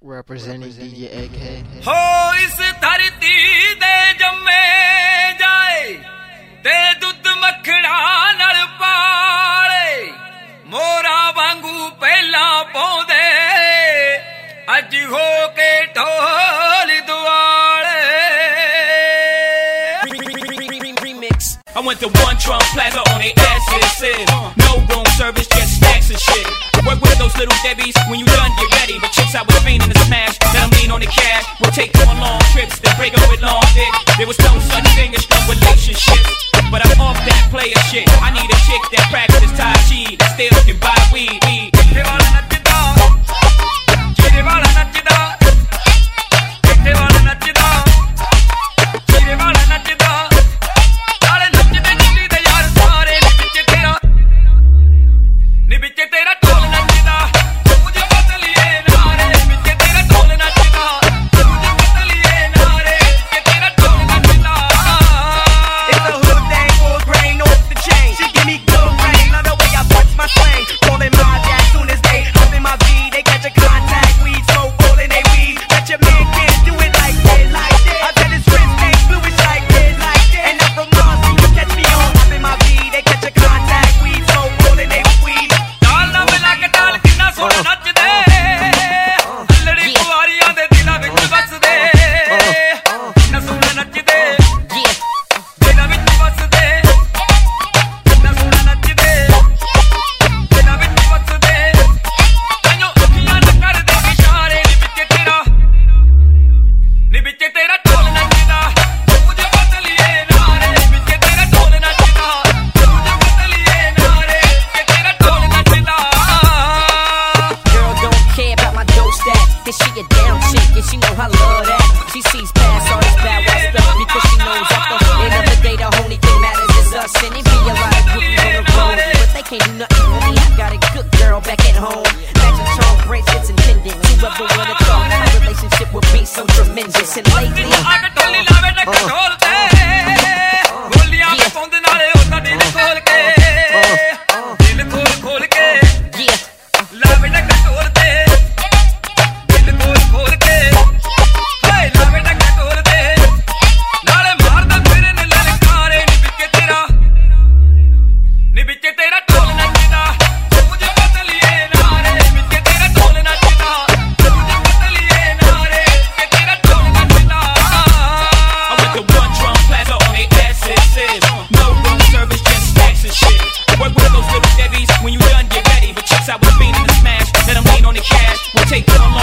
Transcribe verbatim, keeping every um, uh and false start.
representing D J Egghead. हो इस धरती दे जम्मे जाए ते दुध मखड़ा नल पाले मोरा वांगू पहला पौंदे अज हो के ढोल दुआले I went to One Trump Plaza on they asses, said no room service, just snacks and shit. Work with those little Debbies, when you done get ready. But chicks I was fiending to smash, let them lean on the cash. We'll take you on long trips, then break up with long dick. There was no such thing as no relationships, but I'm off that player shit. I need a chick that practices Tai Chi, that still can buy weed. When you done get ready, but chicks I was fiending to smash, let them lean on the cash, we'll take you on long